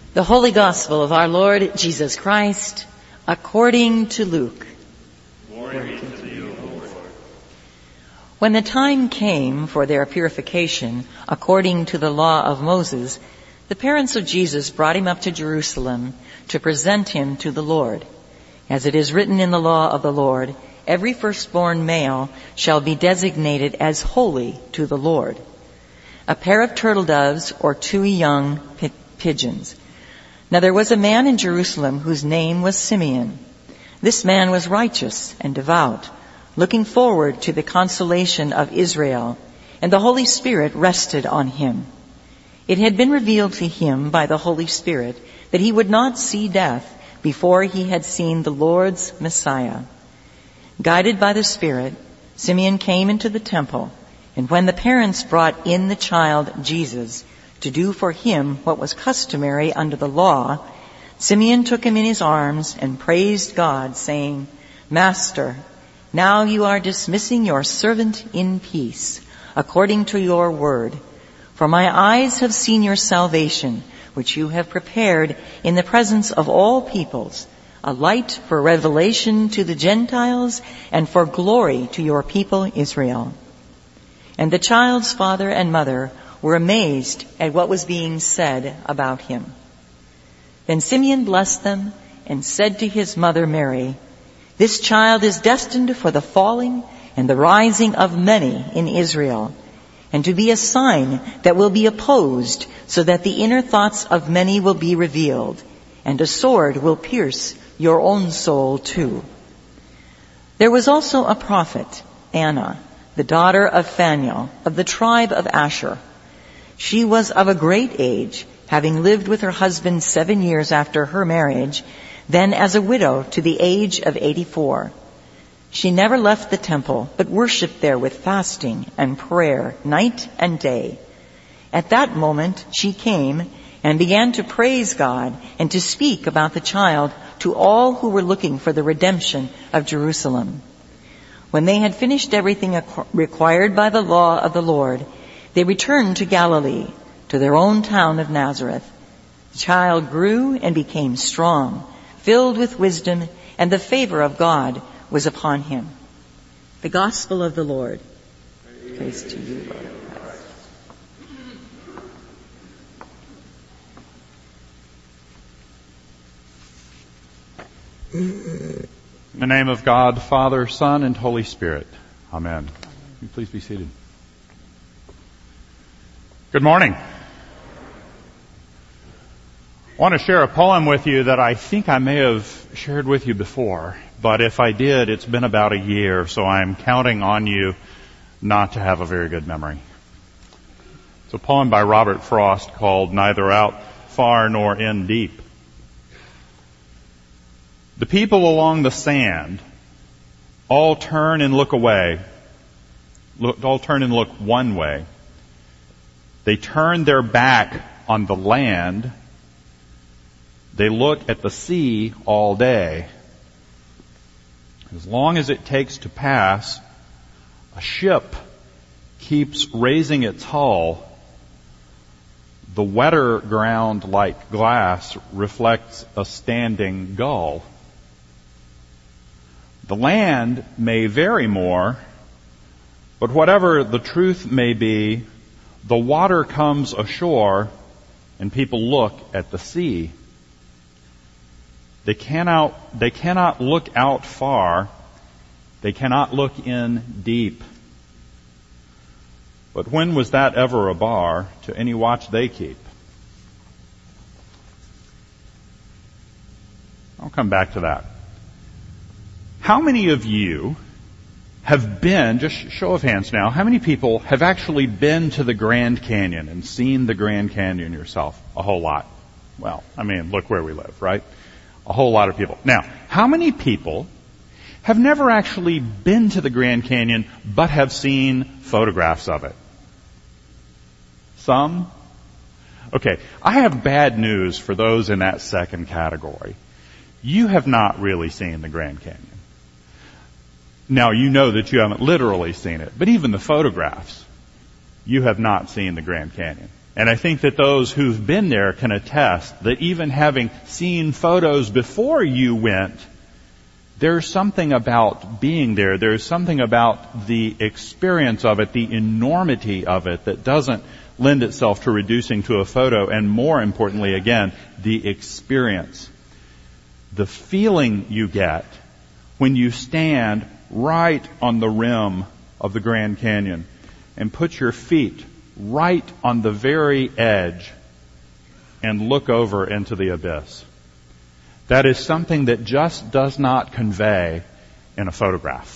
The Holy Gospel of our Lord Jesus Christ, according to Luke. Glory be to thee, O Lord. When the time came for their purification, according to the law of Moses, the parents of Jesus brought him up to Jerusalem to present him to the Lord. As it is written in the law of the Lord, every firstborn male shall be designated as holy to the Lord. A pair of turtle doves or 2 young pigeons. Now there was a man in Jerusalem whose name was Simeon. This man was righteous and devout, looking forward to the consolation of Israel, and the Holy Spirit rested on him. It had been revealed to him by the Holy Spirit that he would not see death before he had seen the Lord's Messiah. Guided by the Spirit, Simeon came into the temple, and when the parents brought in the child Jesus to do for him what was customary under the law, Simeon took him in his arms and praised God, saying, "Master, now you are dismissing your servant in peace, according to your word. For my eyes have seen your salvation, which you have prepared in the presence of all peoples, a light for revelation to the Gentiles and for glory to your people Israel." And the child's father and mother were amazed at what was being said about him. Then Simeon blessed them and said to his mother Mary, "This child is destined for the falling and the rising of many in Israel, and to be a sign that will be opposed, so that the inner thoughts of many will be revealed, and a sword will pierce your own soul too." There was also a prophet, Anna, the daughter of Phanuel, of the tribe of Asher. She was of a great age, having lived with her husband 7 years after her marriage, then as a widow to the age of 84. She never left the temple, but worshipped there with fasting and prayer night and day. At that moment she came and began to praise God and to speak about the child to all who were looking for the redemption of Jerusalem. When they had finished everything required by the law of the Lord, they returned to Galilee, to their own town of Nazareth. The child grew and became strong, filled with wisdom, and the favor of God was upon him. The Gospel of the Lord. Praise to you, Lord Christ. In the name of God, Father, Son, and Holy Spirit. Amen. Will you please be seated? Good morning. I want to share a poem with you that I think I may have shared with you before, but if I did, it's been about a year, so I'm counting on you not to have a very good memory. It's a poem by Robert Frost called "Neither Out Far Nor In Deep." The people along the sand all turn and look away, all turn and look one way. They turn their back on the land. They look at the sea all day. As long as it takes to pass, a ship keeps raising its hull. The wetter ground like glass reflects a standing gull. The land may vary more, but whatever the truth may be, the water comes ashore and people look at the sea. They cannot look out far. They cannot look in deep. But when was that ever a bar to any watch they keep? I'll come back to that. How many of you have been, just show of hands now, how many people have actually been to the Grand Canyon and seen the Grand Canyon yourself? A whole lot. Well, I mean, look where we live, right? A whole lot of people. Now, how many people have never actually been to the Grand Canyon but have seen photographs of it? Some? Okay, I have bad news for those in that second category. You have not really seen the Grand Canyon. Now, you know that you haven't literally seen it, but even the photographs, you have not seen the Grand Canyon. And I think that those who've been there can attest that even having seen photos before you went, there's something about being there. There's something about the experience of it, the enormity of it, that doesn't lend itself to reducing to a photo. And more importantly, again, the experience. The feeling you get when you stand right on the rim of the Grand Canyon and put your feet right on the very edge and look over into the abyss. That is something that just does not convey in a photograph.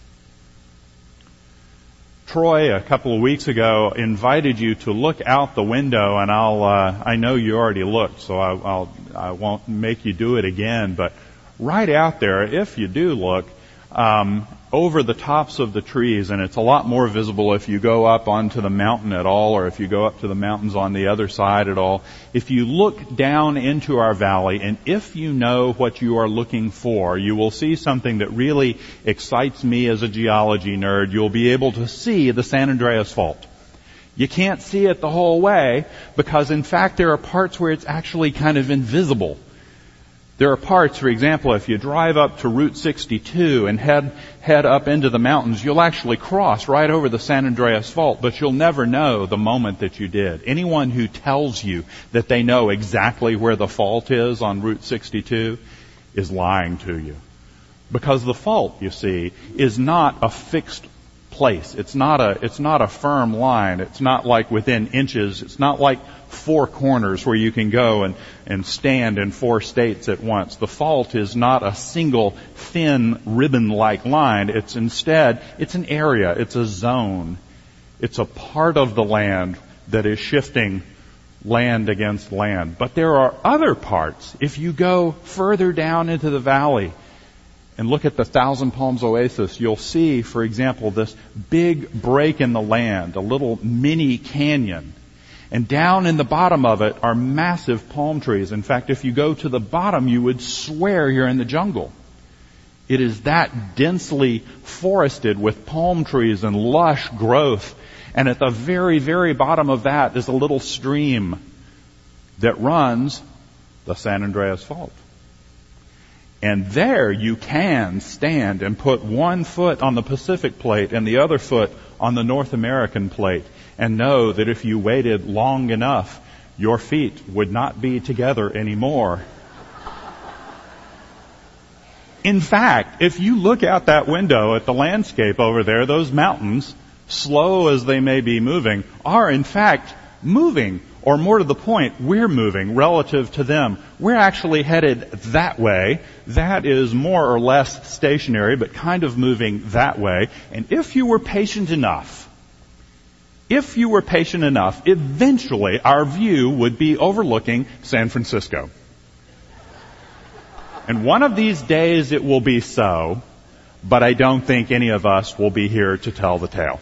Troy, a couple of weeks ago, invited you to look out the window, and I know you already looked, so I won't make you do it again, but right out there, if you do look, over the tops of the trees, and it's a lot more visible if you go up onto the mountain at all, or if you go up to the mountains on the other side at all. If you look down into our valley, and if you know what you are looking for, you will see something that really excites me as a geology nerd. You'll be able to see the San Andreas Fault. You can't see it the whole way, because in fact there are parts where it's actually kind of invisible. There are parts, for example, if you drive up to Route 62 and head up into the mountains, you'll actually cross right over the San Andreas Fault, but you'll never know the moment that you did. Anyone who tells you that they know exactly where the fault is on Route 62 is lying to you. Because the fault, you see, is not a fixed place. It's not a firm line. It's not like within inches. It's not like four corners where you can go and stand in four states at once. The fault is not a single thin ribbon-like line. It's instead, it's an area. It's a zone. It's a part of the land that is shifting land against land. But there are other parts. If you go further down into the valley and look at the Thousand Palms Oasis, you'll see, for example, this big break in the land, a little mini canyon. And down in the bottom of it are massive palm trees. In fact, if you go to the bottom, you would swear you're in the jungle. It is that densely forested with palm trees and lush growth. And at the very, very bottom of that is a little stream that runs the San Andreas Fault. And there you can stand and put one foot on the Pacific plate and the other foot on the North American plate, and know that if you waited long enough, your feet would not be together anymore. In fact, if you look out that window at the landscape over there, those mountains, slow as they may be moving, are in fact moving. Or more to the point, we're moving relative to them. We're actually headed that way. That is more or less stationary, but kind of moving that way. And if you were patient enough, eventually our view would be overlooking San Francisco. And one of these days it will be so, but I don't think any of us will be here to tell the tale.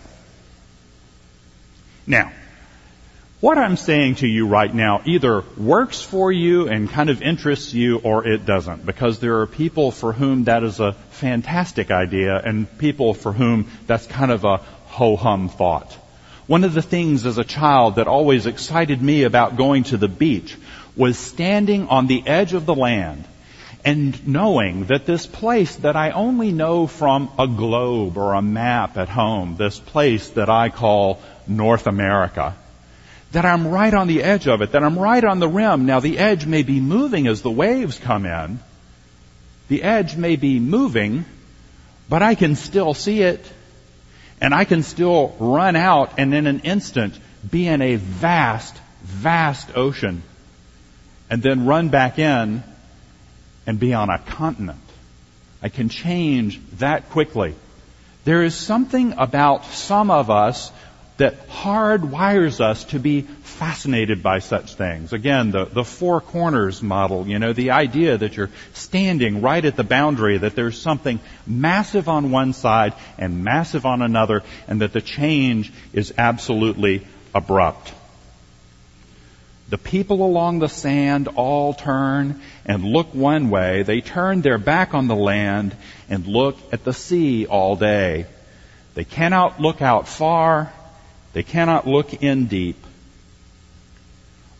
Now, what I'm saying to you right now either works for you and kind of interests you, or it doesn't, because there are people for whom that is a fantastic idea and people for whom that's kind of a ho-hum thought. One of the things as a child that always excited me about going to the beach was standing on the edge of the land and knowing that this place that I only know from a globe or a map at home, this place that I call North America, that I'm right on the edge of it, that I'm right on the rim. Now, the edge may be moving as the waves come in. The edge may be moving, but I can still see it. And I can still run out and in an instant be in a vast, vast ocean. And then run back in and be on a continent. I can change that quickly. There is something about some of us that hardwires us to be fascinated by such things. Again, the four corners model, the idea that you're standing right at the boundary, that there's something massive on one side and massive on another, and that the change is absolutely abrupt. The people along the sand all turn and look one way. They turn their back on the land and look at the sea all day. They cannot look out far. They cannot look in deep.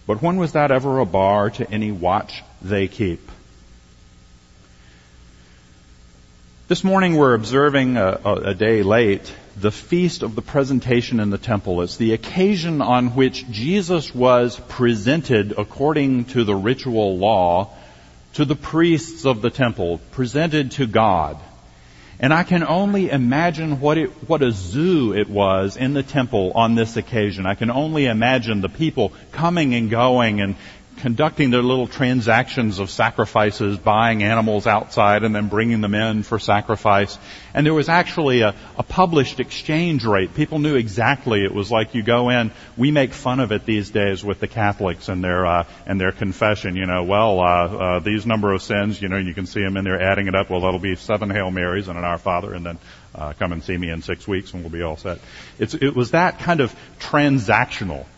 But when was that ever a bar to any watch they keep? This morning we're observing a day late the feast of the presentation in the temple. It's the occasion on which Jesus was presented according to the ritual law to the priests of the temple, presented to God. And I can only imagine what a zoo it was in the temple on this occasion. I can only imagine the people coming and going and conducting their little transactions of sacrifices, buying animals outside and then bringing them in for sacrifice. And there was actually a published exchange rate. People knew exactly. It was like you go in. We make fun of it these days with the Catholics and their confession. These number of sins. You can see them in there adding it up. Well, that'll be 7 Hail Marys and an Our Father, and then come and see me in 6 weeks, and we'll be all set. It was that kind of transactional.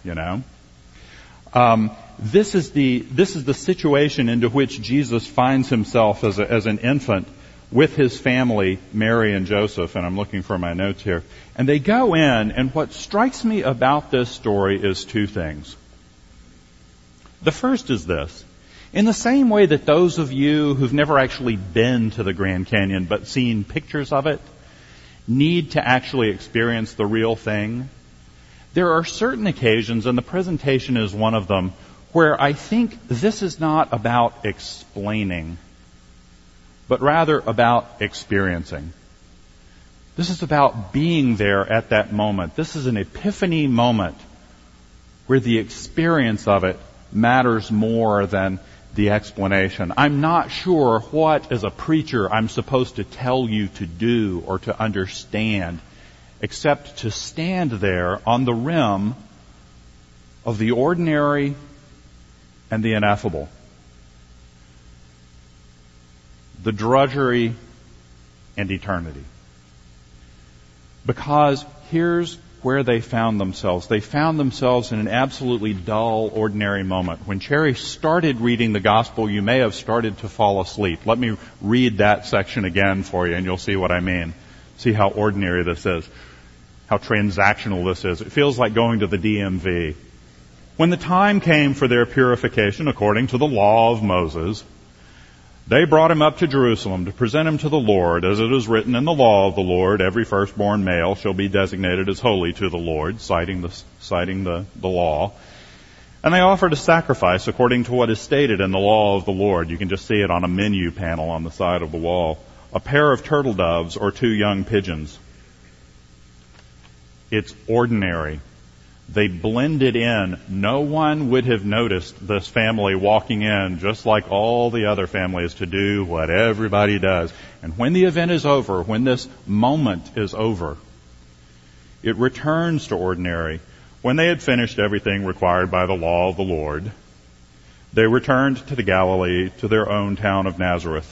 This is the situation into which Jesus finds himself as an infant with his family, Mary and Joseph, and I'm looking for my notes here. And they go in, and what strikes me about this story is two things. The first is this. In the same way that those of you who've never actually been to the Grand Canyon but seen pictures of it need to actually experience the real thing, there are certain occasions, and the presentation is one of them, where I think this is not about explaining, but rather about experiencing. This is about being there at that moment. This is an epiphany moment where the experience of it matters more than the explanation. I'm not sure what, as a preacher, I'm supposed to tell you to do or to understand, except to stand there on the rim of the ordinary and the ineffable, the drudgery and eternity. Because here's where they found themselves. They found themselves in an absolutely dull, ordinary moment. When Cherry started reading the gospel, you may have started to fall asleep. Let me read that section again for you, and you'll see what I mean. See how ordinary this is, how transactional this is. It feels like going to the DMV. When the time came for their purification according to the law of Moses, they brought him up to Jerusalem to present him to the Lord. As it is written in the law of the Lord, every firstborn male shall be designated as holy to the Lord, citing the law. And they offered a sacrifice according to what is stated in the law of the Lord. You can just see it on a menu panel on the side of the wall. A pair of turtle doves or 2 young pigeons. It's ordinary. They blended in. No one would have noticed this family walking in just like all the other families to do what everybody does. And when the event is over, when this moment is over, it returns to ordinary. When they had finished everything required by the law of the Lord, they returned to the Galilee, to their own town of Nazareth.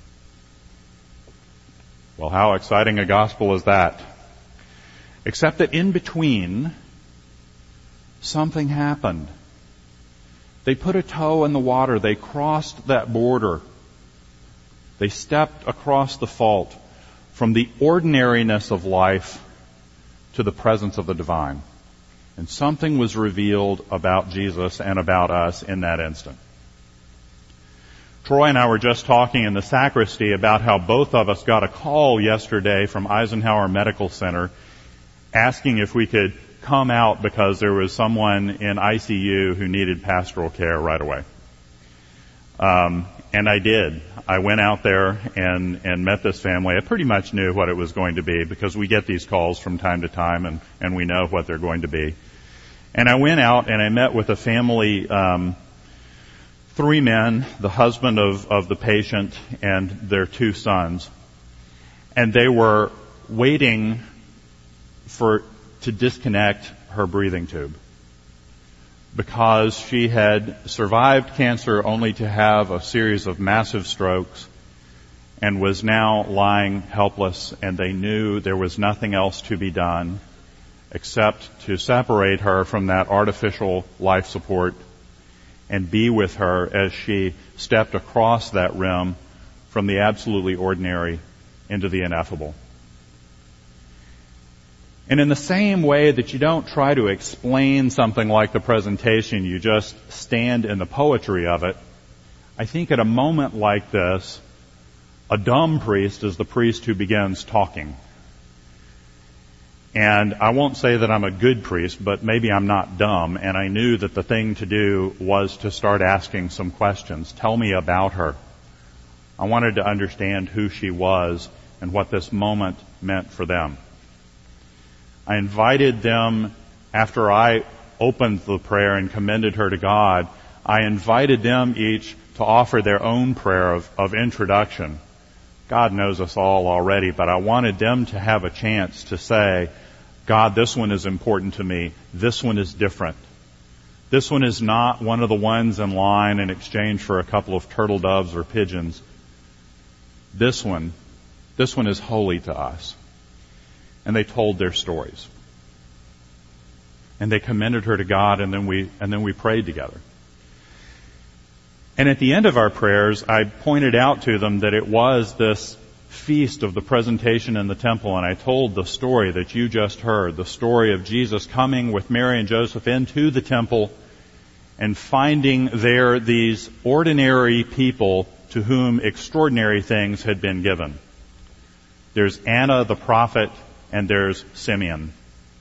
Well, how exciting a gospel is that? Except that in between, something happened. They put a toe in the water. They crossed that border. They stepped across the fault from the ordinariness of life to the presence of the divine. And something was revealed about Jesus and about us in that instant. Troy and I were just talking in the sacristy about how both of us got a call yesterday from Eisenhower Medical Center asking if we could come out because there was someone in ICU who needed pastoral care right away. And I did. I went out there and met this family. I pretty much knew what it was going to be because we get these calls from time to time and we know what they're going to be. And I went out and I met with a family, 3 men, the husband of the patient and their 2 sons. And they were waiting to disconnect her breathing tube because she had survived cancer only to have a series of massive strokes and was now lying helpless, and they knew there was nothing else to be done except to separate her from that artificial life support and be with her as she stepped across that rim from the absolutely ordinary into the ineffable. And in the same way that you don't try to explain something like the presentation, you just stand in the poetry of it, I think at a moment like this, a dumb priest is the priest who begins talking. And I won't say that I'm a good priest, but maybe I'm not dumb, and I knew that the thing to do was to start asking some questions. Tell me about her. I wanted to understand who she was and what this moment meant for them. I invited them, after I opened the prayer and commended her to God, I invited them each to offer their own prayer of introduction. God knows us all already, but I wanted them to have a chance to say, God, this one is important to me. This one is different. This one is not one of the ones in line in exchange for a couple of turtle doves or pigeons. This one is holy to us. And they told their stories. And they commended her to God, and then we prayed together. And at the end of our prayers, I pointed out to them that it was this feast of the presentation in the temple, and I told the story that you just heard, the story of Jesus coming with Mary and Joseph into the temple and finding there these ordinary people to whom extraordinary things had been given. There's Anna the prophet, and there's Simeon.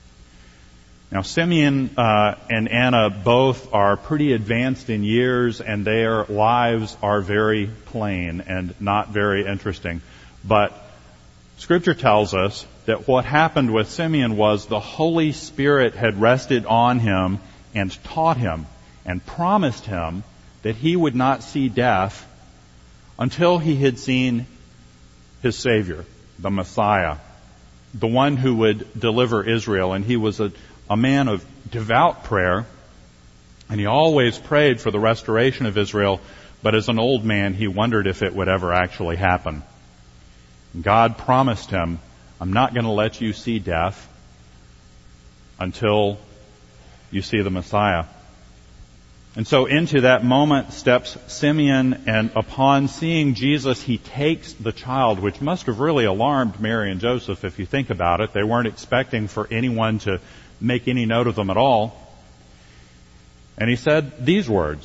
Now, Simeon and Anna both are pretty advanced in years, and their lives are very plain and not very interesting. But Scripture tells us that what happened with Simeon was the Holy Spirit had rested on him and taught him and promised him that he would not see death until he had seen his Savior, the Messiah, the one who would deliver Israel. And he was a man of devout prayer, and he always prayed for the restoration of Israel, but as an old man, he wondered if it would ever actually happen. God promised him, I'm not going to let you see death until you see the Messiah. And so into that moment steps Simeon, and upon seeing Jesus, he takes the child, which must have really alarmed Mary and Joseph if you think about it. They weren't expecting for anyone to make any note of them at all. And he said these words,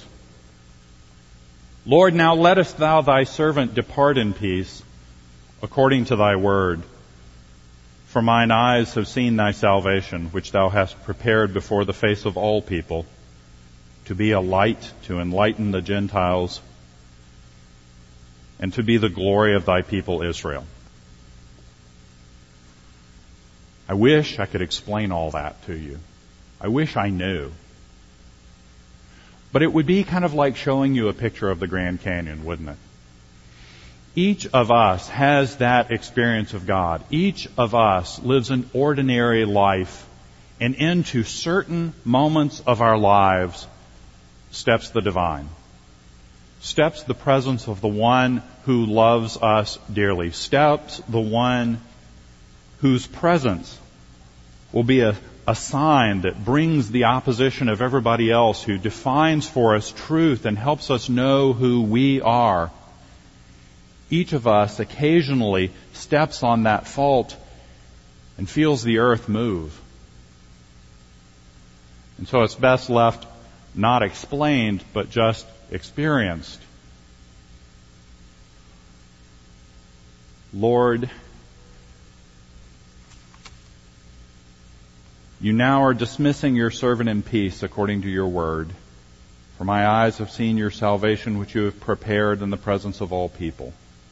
Lord, now lettest thou thy servant depart in peace, according to thy word. For mine eyes have seen thy salvation, which thou hast prepared before the face of all people, to be a light to enlighten the Gentiles, and to be the glory of thy people Israel. I wish I could explain all that to you. I wish I knew. But it would be kind of like showing you a picture of the Grand Canyon, wouldn't it? Each of us has that experience of God. Each of us lives an ordinary life, and into certain moments of our lives steps the divine. Steps the presence of the one who loves us dearly. Steps the one whose presence will be a sign that brings the opposition of everybody else, who defines for us truth and helps us know who we are. Each of us occasionally steps on that fault and feels the earth move. And so it's best left not explained, but just experienced. Lord, you now are dismissing your servant in peace according to your word. For my eyes have seen your salvation, which you have prepared in the presence of all people.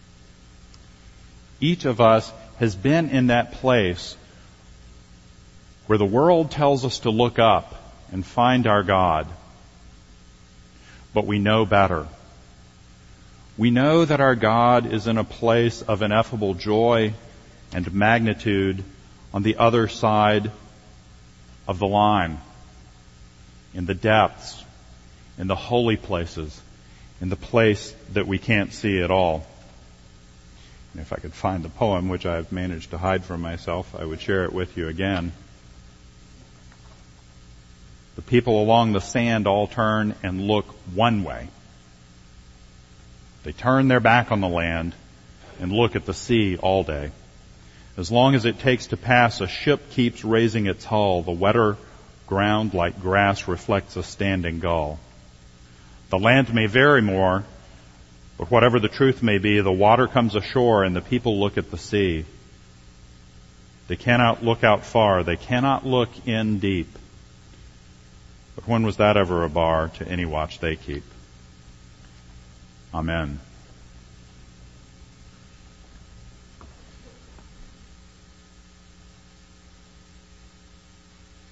Each of us has been in that place where the world tells us to look up and find our God. But we know better. We know that our God is in a place of ineffable joy and magnitude on the other side of the line, in the depths, in the holy places, in the place that we can't see at all. And if I could find the poem, which I've managed to hide from myself, I would share it with you again. The people along the sand all turn and look one way. They turn their back on the land and look at the sea all day. As long as it takes to pass, a ship keeps raising its hull. The wetter ground like grass reflects a standing gull. The land may vary more, but whatever the truth may be, the water comes ashore and the people look at the sea. They cannot look out far. They cannot look in deep. But when was that ever a bar to any watch they keep? Amen.